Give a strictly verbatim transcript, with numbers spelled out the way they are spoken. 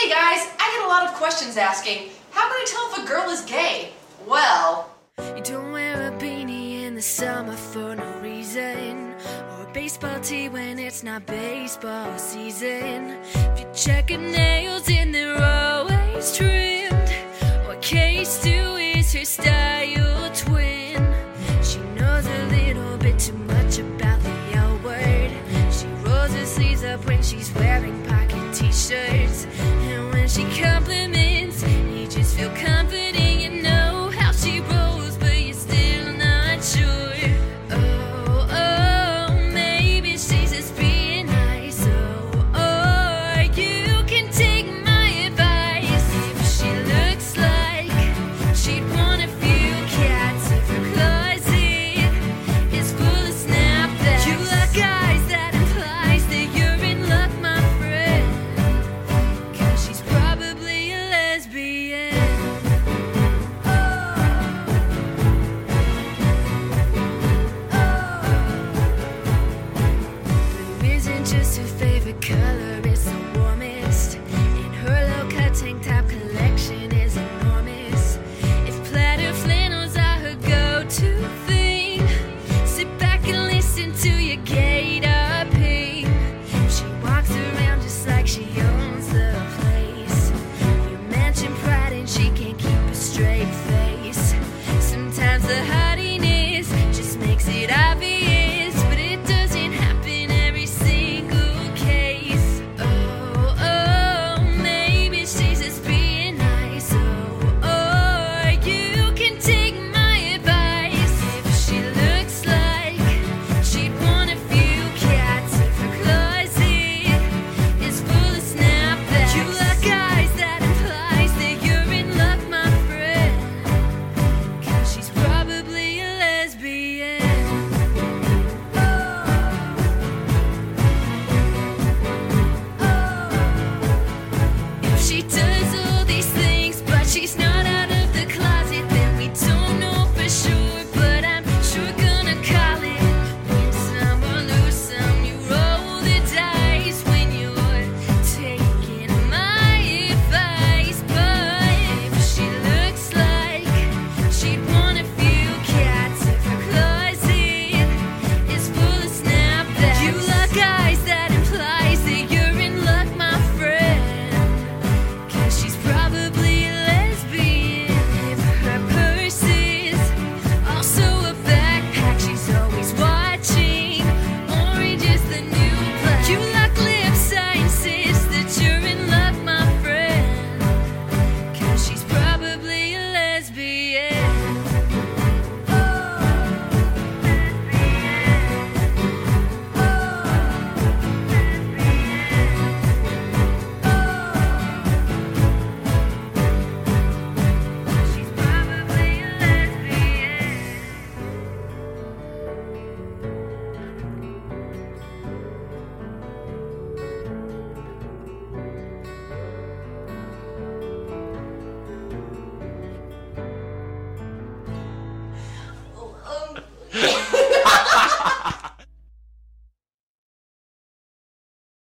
Hey guys, I get a lot of questions asking, how can I tell if a girl is gay? Well, you don't wear a beanie in the summer for no reason, or a baseball tee when it's not baseball season. If you check her nails and they're always trimmed, or case two is her style twin. She knows a little bit too much about the L word. She rolls her sleeves up when she's wearing pocket t-shirts, and when she comes